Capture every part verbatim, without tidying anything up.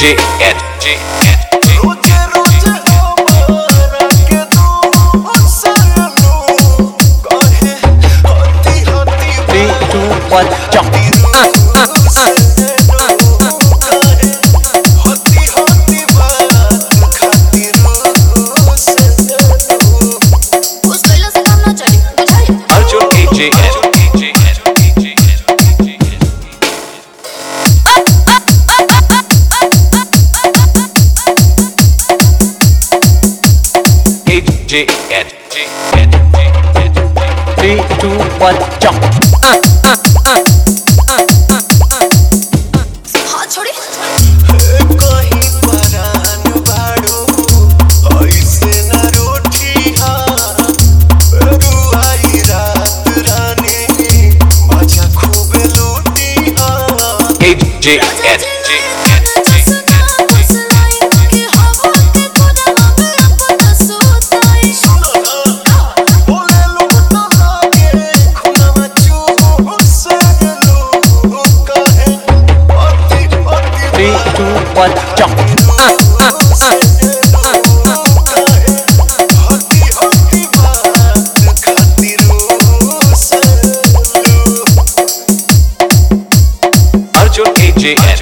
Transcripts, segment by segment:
J N J N three, two, one, jump. Uh, uh, uh. Arjun A J N J N three, two, one, jump. Uh, uh, uh, uh, uh, uh. हाँ छोड़ी कहीं परान बाड़ो ऐसे ना रोटी हाँ रुआई रात रानी मजा खूब लूटी हाँ J N one jump. Uh, uh, uh, uh, uh. Arjun A J N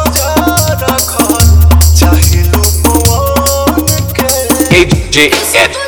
J N